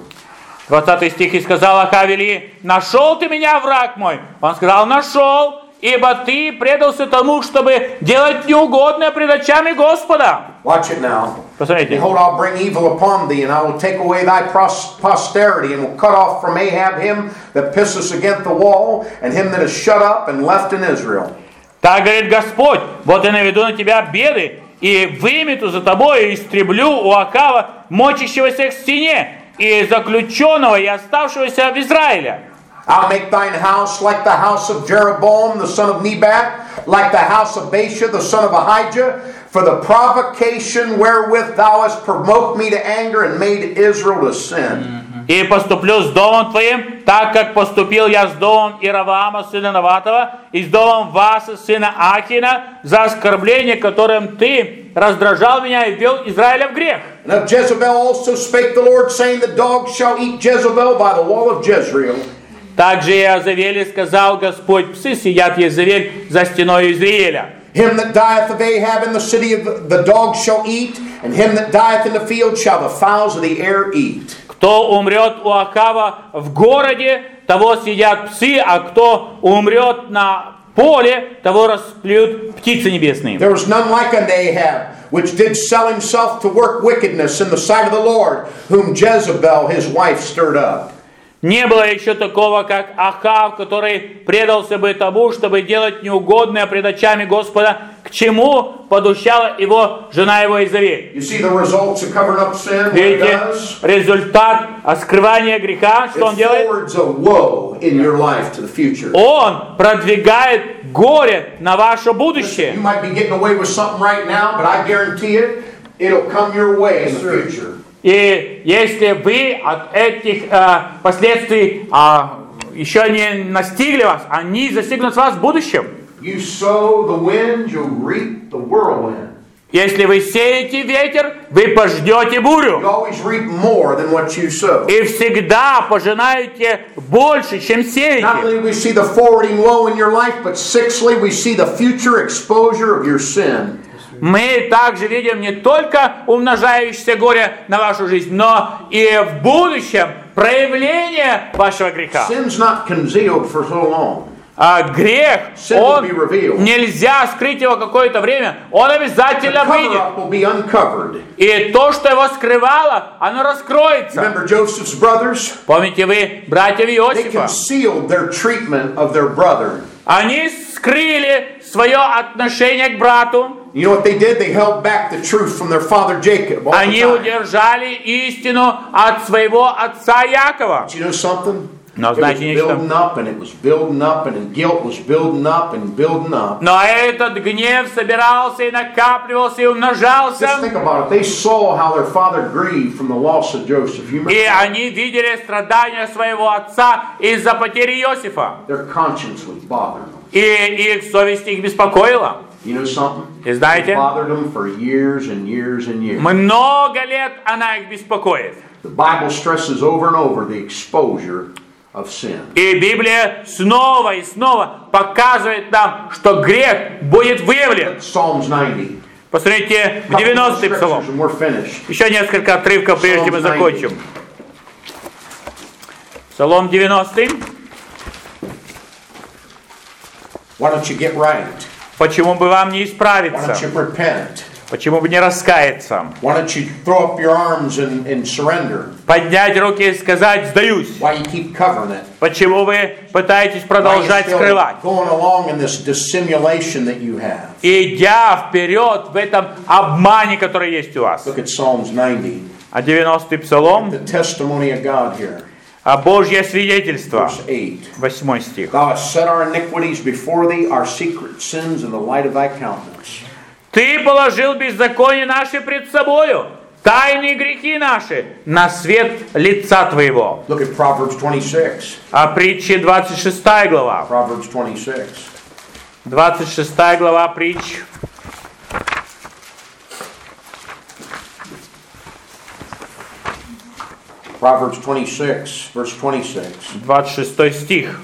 20 стих. И сказал Ахав Илии, нашел ты меня, враг мой? Он сказал, нашел, ибо ты предался тому, чтобы делать неугодное пред очами Господа. Watch it now. Посмотрите. Behold, I'll bring evil upon thee, and I will take away thy posterity, and will cut off from Ahab him that pisseth against the wall, and him that is shut up and left in Israel. Так говорит Господь, вот я наведу на тебя беды, и вымету за тобой, и истреблю у Ахава, мочащегося к стене, и заключенного, и оставшегося в Израиле. I'll make thine house like the house of Jeroboam, the son of Nebat, like the house of Baasha, the son of Ahijah, for the provocation wherewith thou hast provoked me to anger and made Israel to sin. И поступлю с домом твоим, так как поступил я с домом Ировоама, сына Наватова, и с домом Васа, сына Ахина, за оскорбление, которым ты раздражал меня и ввел Израиля в грех. And of Jezebel also spake the Lord, saying, The dogs shall eat Jezebel by the wall of Jezreel. Также и о Завеле сказал Господь, псы съедят Езавель за стеной Израиля. Him that dieth of Ahab in the city of the dogs shall eat, and him that dieth in the field shall the fowls of the air eat. Кто умрет у Ахава в городе, того съедят псы, а кто умрет на поле, того расплюют птицы небесные. There was none like unto Ahab, which did sell himself to work wickedness in the sight of the Lord, whom Jezebel his wife stirred up. Не было еще такого, как Ахав, который предался бы тому, чтобы делать неугодное пред очами Господа, к чему подущала его жена его Изавель. You see the results of covering up sin, what it Видите, does? результат скрывания греха, что он It делает? forwards a woe in your life to the future. Он продвигает горе на ваше You будущее. might be getting away with something right now, but I guarantee it, it'll come your way in the future. И если вы от этих последствий еще не настигли вас, они застигнут вас в будущем. You sow the wind, you'll reap the whirlwind. Если вы сеете ветер, вы пожнете You бурю. always reap more than what you sow. И всегда пожинаете больше, чем Not сеете. only do we see the forwarding woe in your life, but sixthly, we see the future exposure of your sin. Мы также видим не только умножающееся горе на вашу жизнь, но и в будущем проявление вашего греха. Sin's not concealed for so long. А грех, Sin will он be revealed. нельзя скрыть его какое-то время, он The обязательно выйдет. cover-up will be uncovered. И то, что его скрывало, оно раскроется. Remember Joseph's brothers? Помните вы братьев They Иосифа? concealed their treatment of their brother. Они скрыли свое отношение к брату. You know what they did? They held back the truth from their father Jacob all the Они time. удержали истину от своего отца Якова. But you know something? Но It was знаете нечто? building up and it was building up and guilt was building up and building up. Но этот гнев собирался и накапливался и Just умножался. think about it. They saw how their father grieved from the loss of Joseph. You И remember? они видели страдания своего отца из-за потери Иосифа. Their conscience was bothered them. И их совесть их беспокоила. You know something? И It знаете, bothered them for years and years and years. много лет она их беспокоит. The Bible stresses over and over the exposure of sin. И Библия снова и снова показывает нам, что грех будет выявлен. Psalms 90. Посмотрите, Couple more 90-й scriptures псалом. and we're finished. Еще несколько отрывков, прежде чем мы закончим. Псалом 90. Why don't you get right? Почему бы вам не Why don't исправиться? you repent? Почему бы не раскаяться? Why don't you throw up your arms and surrender? Поднять руки и сказать «сдаюсь». Why you keep covering it? Почему вы пытаетесь Why you продолжать still скрывать? going along in this dissimulation that you have? Идя вперед в этом обмане, который есть у вас. Look at Psalms 90. А 90-й псалом, The testimony of God here. а Божье свидетельство, Verse 8. 8 стих. Thou hast set our iniquities before thee, our secret sins in the light of thy countenance. Ты положил беззаконие наши пред собою, тайные грехи наши на свет лица Твоего. Look at Proverbs 26. А притчи 26 глава. Proverbs 26. 26 глава притч. Proverbs 26, verse 26. 26 стих.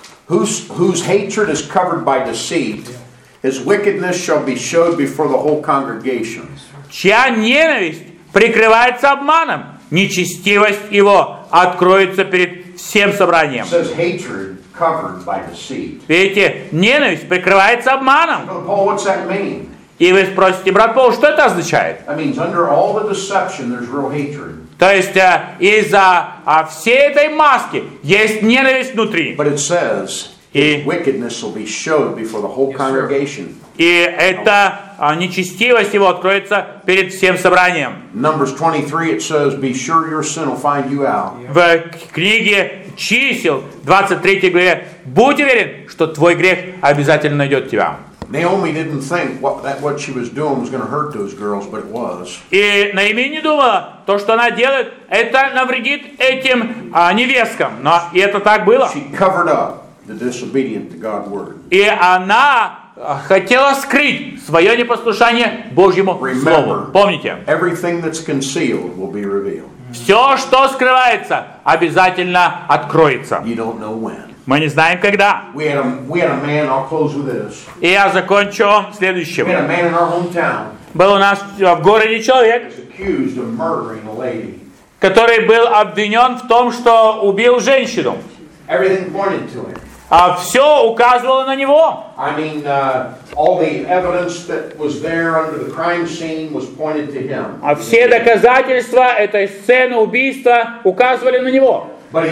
Whose hatred is covered by deceit, his wickedness shall be showed before the whole congregation. Чья ненависть прикрывается обманом, нечестивость его откроется перед всем собранием. It says hatred covered by deceit. Видите, ненависть прикрывается обманом. Brother Paul, what's that mean? И вы спросите, брат Пол, что это означает? That means under all the deception, there's real hatred. То есть из-за всей этой маски есть ненависть внутри. But it says, И, wickedness will be showed before the whole congregation. и эта нечестивость его откроется перед всем собранием. Numbers 23, it says, be sure your sin will find you out. В книге чисел, 23 главе, будь уверен, что твой грех обязательно найдет тебя. Naomi didn't think what she was doing was going to hurt those girls, but it was. И Наоми не думала, то, что она делает, это навредит этим невесткам. Но и это так было. She covered up the disobedient to God's word. И она хотела скрыть свое непослушание Божьему Слову. Помните, Everything that's concealed will be revealed. все, что скрывается, обязательно откроется. You don't know when. Мы не знаем, когда. We had a man, I'll close with this. И я закончу We had следующим. a man in our hometown Был у нас в городе человек, was accused of murdering a lady. который был обвинен в том, что убил женщину. Everything pointed to him. А все указывало на него. I mean, all the evidence that was there under the crime scene was pointed to him. А все доказательства этой сцены убийства указывали на него. But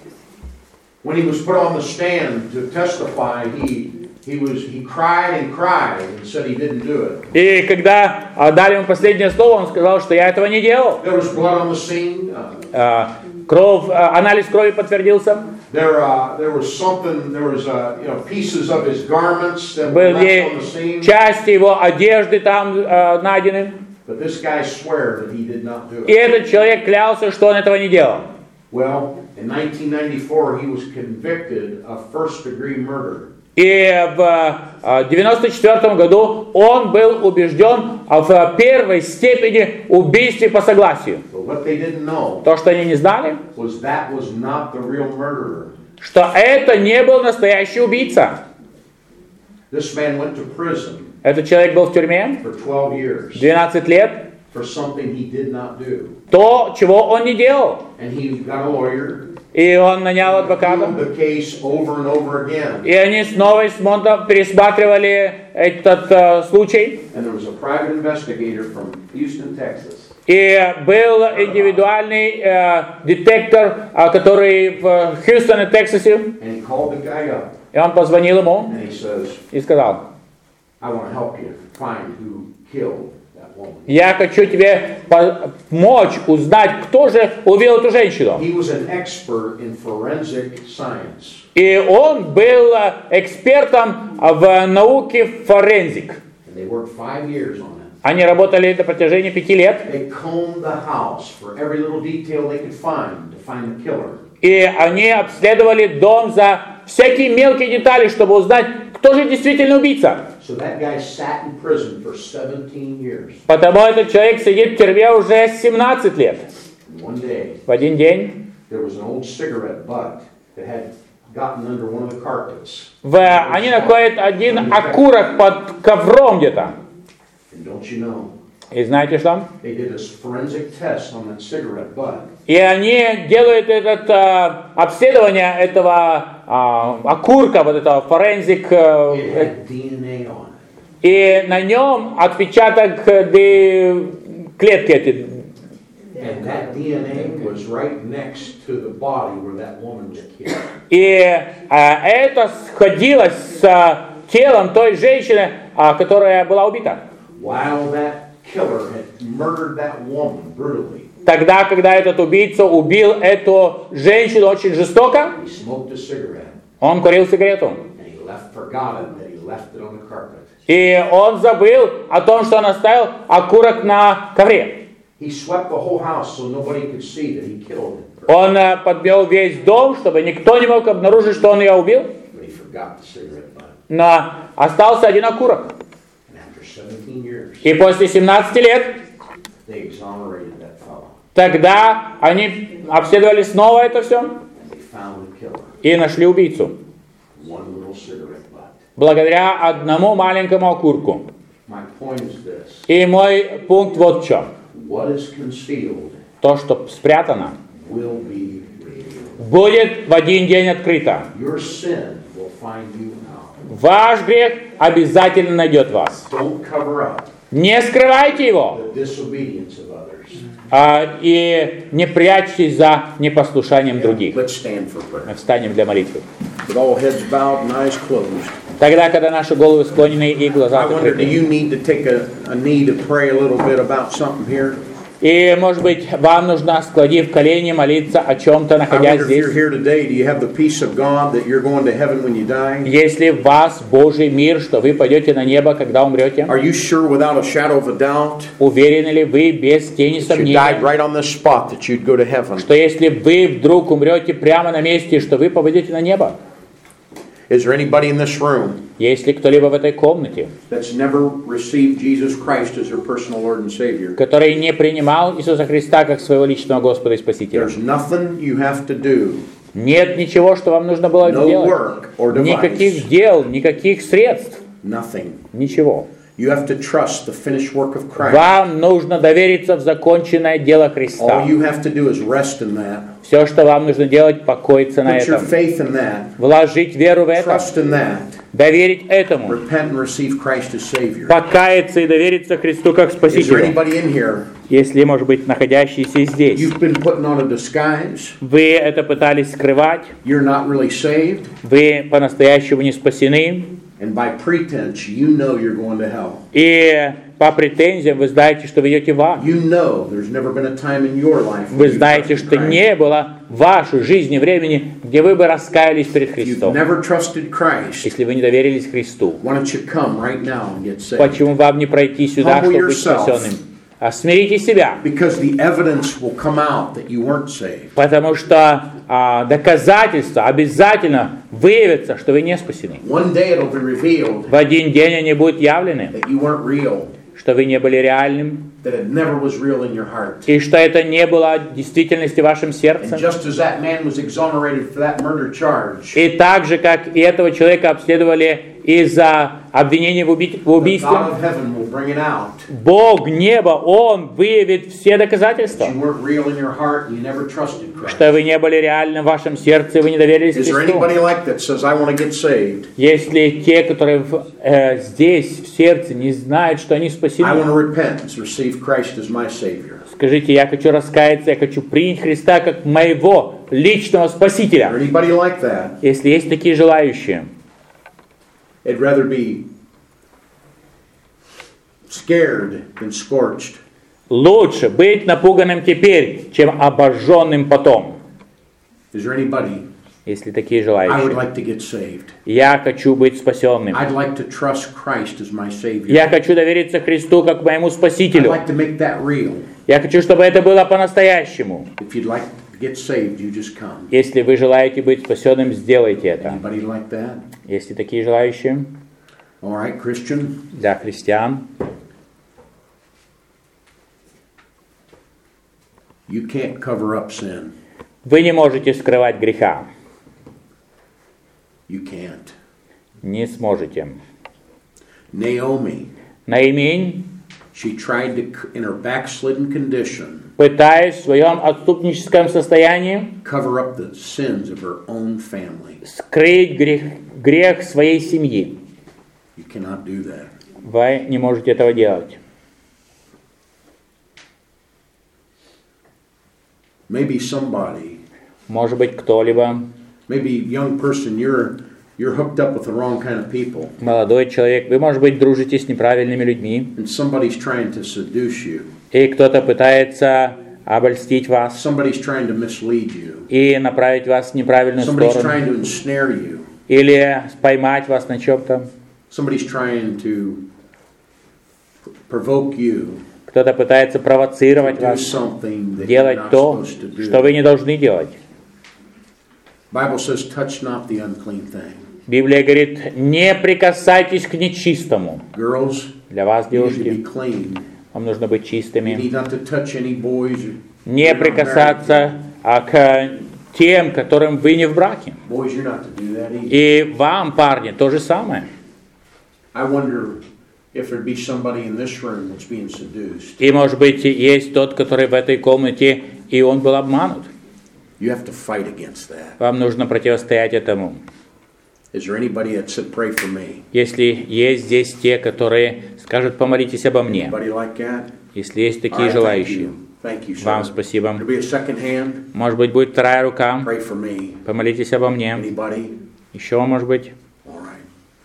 when he was put on the stand to testify, he cried and said he didn't do it. И когда дали ему последнее слово, он сказал, что я этого не делал. There was blood on the scene. Анализ крови подтвердился. There was pieces of his garments that were left Были on the scene. части его одежды там найдены. But this guy swore that he did not do И it. этот человек клялся, что он этого не делал. Well, in 1994, he was convicted of first-degree murder. И в 1994 году он был убежден в первой степени убийстве по согласию. То, что они не знали, что это не был настоящий убийца. Этот человек был в тюрьме 12 лет. То, чего он не делал. И он нанял адвоката. И они снова и снова пересматривали этот случай. И был индивидуальный детектор, который в Хьюстоне, Техасе. И он позвонил ему и сказал: я хочу тебе помочь узнать, кто же убил эту женщину. И он был экспертом в науке форензик. Они работали на протяжении 5 лет. И они обследовали дом за всякие мелкие детали, чтобы узнать, кто же действительно убийца. Потому этот человек сидит в тюрьме уже 17 лет. В один день они находят один окурок под ковром где-то. И знаете что? И они делают это обследование этого окурка, вот этого форензик, и на нем отпечаток клетки эти. И это сходилось с телом той женщины, которая была убита. Тогда, когда этот убийца убил эту женщину очень жестоко, он курил сигарету. И он забыл о том, что он оставил окурок на ковре. Он подмел весь дом, чтобы никто не мог обнаружить, что он ее убил. Но остался один окурок. И после 17 лет тогда они обследовали снова это все и нашли убийцу. Благодаря одному маленькому окурку. И мой пункт вот в чем. То, что спрятано, будет в один день открыто. Ваш грех обязательно найдет вас. Не скрывайте его. И не прячьтесь за непослушанием других. Мы встанем для молитвы. Тогда, когда наши головы склонены и глаза закрыты. И, может быть, вам нужно, складив колени, молиться о чем-то, находясь здесь. Если в вас Божий мир, что вы пойдете на небо, когда умрете? Уверены ли вы без тени сомнения, что если вы вдруг умрете прямо на месте, что вы попадете на небо? Is there anybody in this room есть ли кто-либо в этой комнате, that's never received Jesus Christ as their personal Lord and Savior? который не принимал Иисуса Христа как своего личного Господа и Спасителя? There's nothing you have to do. Нет ничего, что вам нужно было делать. Никаких дел, никаких средств. Nothing. Ничего. You have to trust the finished work of Christ. Вам нужно довериться в законченное дело Христа. All you have to do is rest in that. Все, что вам нужно делать, покоиться на Put your этом. faith in that. Вложить веру в это. Trust in that. Доверить этому. Repent and receive Christ as Savior. Покаяться и довериться Христу как Is there Спасителю. anybody in here? Если, может быть, находящиеся здесь, You've been putting on a disguise. вы это пытались скрывать, You're not really saved. вы по-настоящему не спасены, And by pretense, you know you're going to hell. и по претензиям вы знаете, что вы идете в ад. You know there's never been a time in your life Вы знаете, что не было в вашей жизни времени, где вы бы раскаялись перед You've Христом. never trusted Christ. Если вы не доверились Христу, Why don't you come right now and get saved? почему вам не пройти сюда, Humble чтобы быть yourself. спасенным? Смирите себя, Because the evidence will come out that you weren't saved. потому что доказательства обязательно выявится, что вы не спасены. One day it'll be revealed В один день они будут явлены, that you weren't real, что вы не были реальным, that it never was real in your heart. и что это не было действительности в вашем сердце. And just as that man was exonerated for that murder charge, И так же, как и этого человека обследовали из-за обвинения в the убийстве, God of heaven will bring it out. Бог неба, Он выявит все доказательства, You weren't real in your heart and you never trusted Christ. что вы не были реальны в вашем сердце, и вы не доверились Is there Христу. anybody like that says, I want to get saved? Если те, которые здесь, в сердце, не знают, что они I want спасены, to repent and receive Christ as my Savior. скажите, я хочу раскаяться, я хочу принять Христа как моего личного Is there Спасителя. anybody like that? Если есть такие желающие, I'd rather be scared than scorched. лучше быть напуганным теперь, чем обожженным потом. Is there anybody? Если такие I would желающие. like to get saved. Я хочу быть спасенным. I'd like to trust Christ as my Savior. Я хочу довериться Христу как моему I'd Спасителю. like to make that real. Я хочу, чтобы это было по-настоящему. If you'd like to get saved, you just come. Если вы желаете быть спасенным, сделайте это. Anybody like that? Есть ли такие желающие? All right, Christian. Для христиан. You can't cover up sin. Вы не можете скрывать греха. You can't. Не сможете. Naomi, Наимень, she tried to, in her backslidden condition, пытаясь в своем отступническом состоянии cover up the sins of her own family. скрыть грех своей семьи. You cannot do that. Вы не можете этого делать. Maybe somebody, Может быть, кто-либо, maybe young person, you're hooked up with the wrong kind of people, молодой человек, вы, может быть, дружите с неправильными людьми, and somebody's trying to seduce you. и кто-то пытается обольстить вас Somebody's trying to mislead you. и направить вас в неправильную Somebody's сторону, trying to ensnare you. или поймать вас на чем-то. Somebody's trying to provoke you Кто-то пытается to провоцировать do вас, something that you're делать not то, supposed to что do. вы не должны делать. Bible says, touch not the unclean thing. Библия говорит, не прикасайтесь к нечистому. Girls, Для вас, you need to be девушки, clean. вам нужно быть You чистыми. need not to touch any boys. Не You're not прикасаться к тем, которым вы не в браке. married. Boys, you're not to do that either. И вам, парни, то же самое. I wonder if there'd be somebody in this room that's being seduced. И, может быть, есть тот, который в этой комнате, и он был обманут. You have to fight against that. Вам нужно противостоять этому. Is there anybody that said, pray for me? Если есть здесь те, которые скажут, помолитесь обо мне. Anybody like that? Если есть All такие right, желающие. Thank you, sir. Вам спасибо. There'll be a second hand. Может быть, будет вторая рука. Pray for me. Помолитесь обо мне. Anybody? Еще, может быть. All right.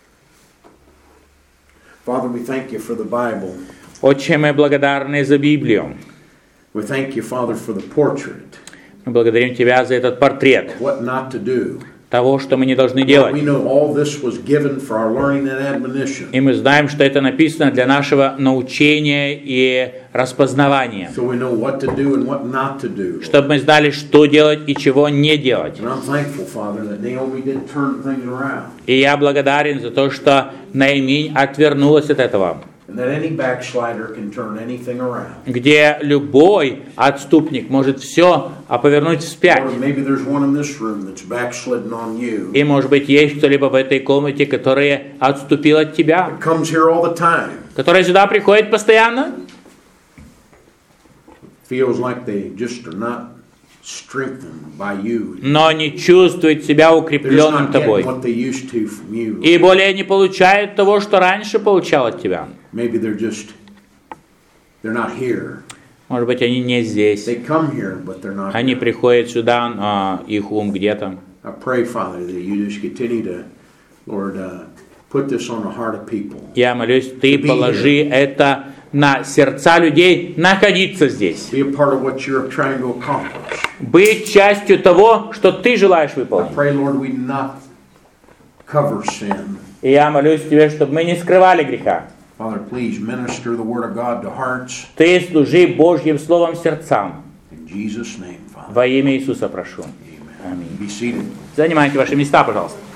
Father, we thank you for the Bible. Отче, мы благодарны за Библию. We thank you, Father, for the portrait. Мы благодарим Тебя за этот портрет What not to do. того, что мы не должны We делать. know all this was given for our learning and admonition. И мы знаем, что это написано для нашего научения и распознавания. So we know what to do and what not to do. Чтобы мы знали, что делать и чего не делать. And I'm thankful, Father, that Naomi did turn things around. И я благодарен за то, что Наимень отвернулась от этого. And that any backslider can turn anything around. Где любой отступник может все повернуть вспять. Or maybe there's one in this room that's backslidden on you. И, может быть, есть кто-либо в этой комнате, который отступил от тебя, Comes here all the time. который сюда приходит постоянно, Feels like they just are not strengthened by you. но не чувствует себя They're just укрепленным not тобой. getting what they used to from you. И более не получает того, что раньше получал от тебя. Maybe they're not here. Может быть, они не здесь. They come here, but they're not Они here. приходят сюда, а их ум где-то. I pray, Father, that you just continue to, Lord, put this on the heart of people. Я молюсь, Ты положи это на сердца людей находиться здесь. Be a part of what you're trying to accomplish. Быть частью того, что Ты желаешь I выполнить. pray, Lord, we not cover sin. И я молюсь Тебе, чтобы мы не скрывали греха. Father, please minister the word of God to hearts. Ты служи Божьим Словом сердцам. In Jesus' name, Father. Во имя Иисуса прошу. Amen. Аминь. Be seated. Занимайте ваши места, пожалуйста.